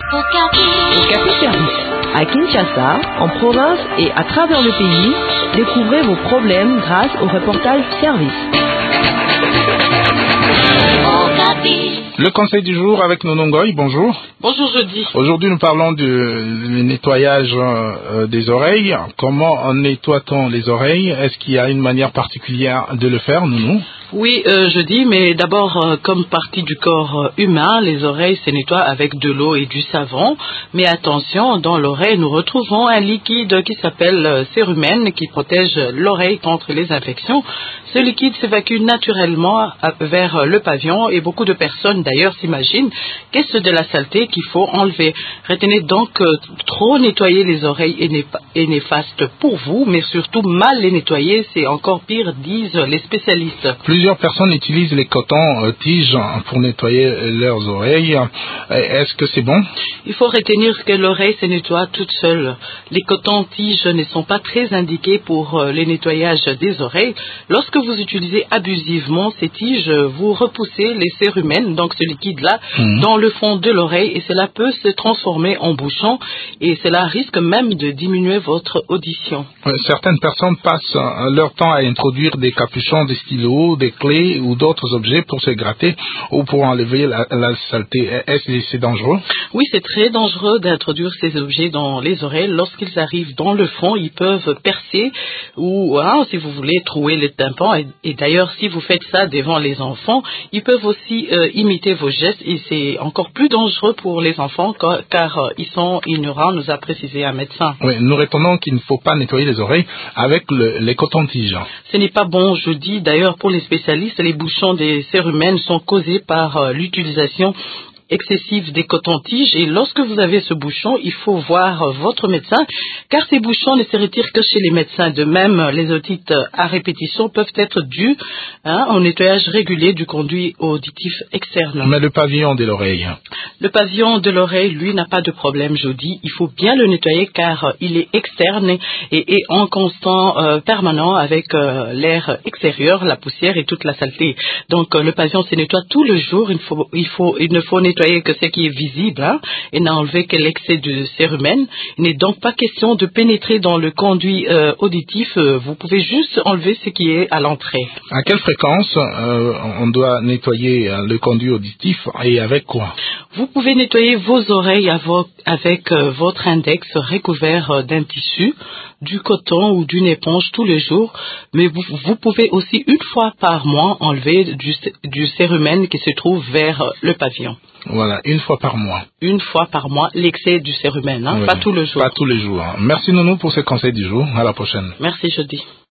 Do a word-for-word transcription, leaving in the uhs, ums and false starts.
Okapi Service. À Kinshasa, en province et à travers le pays, découvrez vos problèmes grâce au reportage Service. Le conseil du jour avec Nonongoy, bonjour. Bonjour Jeudi. Aujourd'hui nous parlons du, du nettoyage euh, des oreilles. Comment nettoie-t-on les oreilles? Est-ce qu'il y a une manière particulière de le faire, Nounou? Oui, euh, je dis, mais d'abord, euh, comme partie du corps euh, humain, les oreilles se nettoient avec de l'eau et du savon. Mais attention, dans l'oreille, nous retrouvons un liquide qui s'appelle euh, cérumen, qui protège l'oreille contre les infections. Ce liquide s'évacue naturellement à, vers euh, le pavillon et beaucoup de personnes d'ailleurs s'imaginent qu'est-ce de la saleté qu'il faut enlever. Retenez donc euh, trop nettoyer les oreilles est, né est néfaste pour vous, mais surtout mal les nettoyer, c'est encore pire, disent les spécialistes. Plusieurs personnes utilisent les cotons-tiges pour nettoyer leurs oreilles. Est-ce que c'est bon? Il faut retenir que l'oreille se nettoie toute seule. Les cotons-tiges ne sont pas très indiqués pour le nettoyage des oreilles. Lorsque vous utilisez abusivement ces tiges, vous repoussez les cérumens, donc ce liquide-là, mmh. dans le fond de l'oreille et cela peut se transformer en bouchon et cela risque même de diminuer votre audition. Certaines personnes passent leur temps à introduire des capuchons, des stylos, des clés ou d'autres objets pour se gratter ou pour enlever la, la saleté. Est-ce que c'est dangereux? Oui, c'est très dangereux d'introduire ces objets dans les oreilles. Lorsqu'ils arrivent dans le fond, ils peuvent percer ou, hein, si vous voulez, trouer les tympans. Et, et d'ailleurs, si vous faites ça devant les enfants, ils peuvent aussi euh, imiter vos gestes et c'est encore plus dangereux pour les enfants car, car euh, ils sont ignorants, nous a précisé un médecin. Oui, nous répondons qu'il ne faut pas nettoyer les oreilles avec le, les cotons-tiges. Ce n'est pas bon, je dis. D'ailleurs, pour les spécialistes, les bouchons des cérumens sont causés par euh, l'utilisation excessive des cotons-tiges et lorsque vous avez ce bouchon, il faut voir euh, votre médecin car ces bouchons ne se retirent que chez les médecins. De même, les otites à répétition peuvent être dues hein, au nettoyage régulier du conduit auditif externe. Mais le pavillon de l'oreille? Le pavillon de l'oreille, lui, n'a pas de problème, je dis. Il faut bien le nettoyer car euh, il est externe et, et, et en constant euh, permanent avec euh, l'air extérieur, la poussière et toute la saleté. Donc euh, le pavillon se nettoie tout le jour. Il, faut, il, faut, il ne faut nettoyer que ce qui est visible hein, et n'enlever que l'excès de cérumen. Il n'est donc pas question de pénétrer dans le conduit euh, auditif. Euh, vous pouvez juste enlever ce qui est à l'entrée. À quelle fréquence euh, on doit nettoyer le conduit auditif et avec quoi? Vous pouvez nettoyer vos oreilles avec euh, votre index recouvert euh, d'un tissu, du coton ou d'une éponge tous les jours, mais vous, vous pouvez aussi une fois par mois enlever du, du cérumen qui se trouve vers euh, le pavillon. Voilà, une fois par mois. Une fois par mois, l'excès du cérumen, hein, oui, pas tous les jours. Pas tous les jours. Merci Nounou pour ce conseil du jour. À la prochaine. Merci Jeudi.